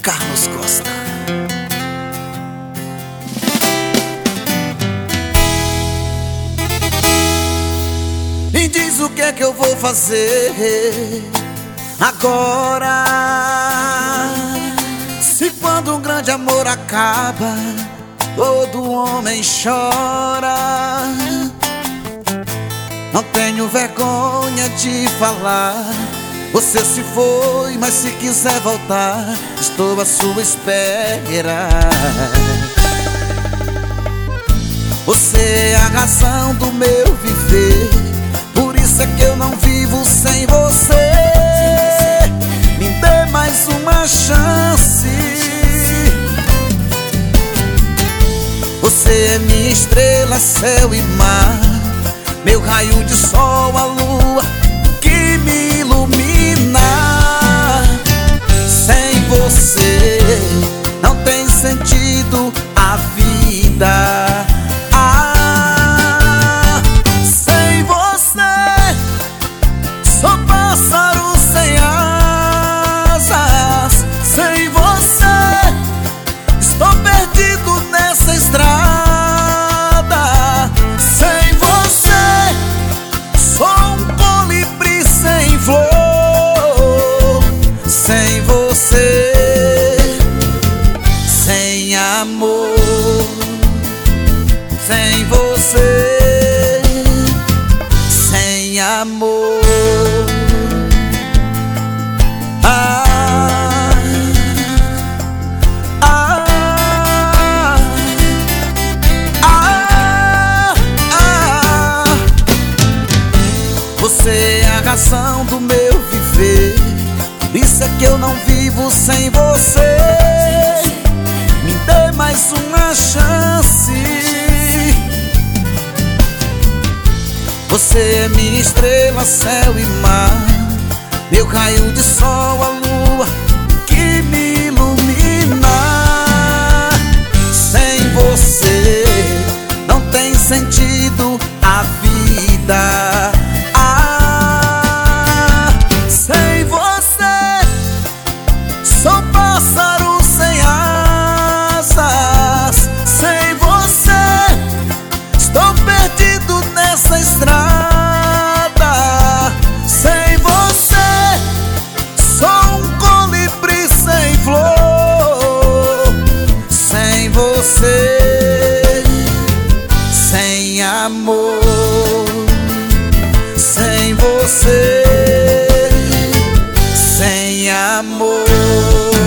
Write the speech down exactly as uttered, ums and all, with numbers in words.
Carlos Costa. Me diz o que é que eu vou fazer agora, se quando um grande amor acaba, todo homem chora. Não tenho vergonha de falar, você se foi, mas se quiser voltar, estou à sua espera. Você é a razão do meu viver, por isso é que eu não vivo sem você. Me dê mais uma chance. Você é minha estrela, céu e mar, meu raio de sol, a lua que me ilumina. Sem você não tem sentido a vida. Ah, sem você sou pássaro sem asas. Sem você estou perdido nessa estrada. Sem você sou um colibri sem flor. Sem você, sem amor. Sem você, sem amor. Ah, ah, ah, ah. Você é a razão do meu viver, por isso é que eu não vivo sem você. Me dê mais uma chance. Você é minha estrela, céu e mar, meu raio de sol, a lua que me ilumina. Sem você não tem sentido a vida. Ah, sem você sou pássaro sem asas. Sem você estou perdido nessa estrada. Sem você sou um colibri sem flor. Sem você, sem amor. Sem você, sem amor.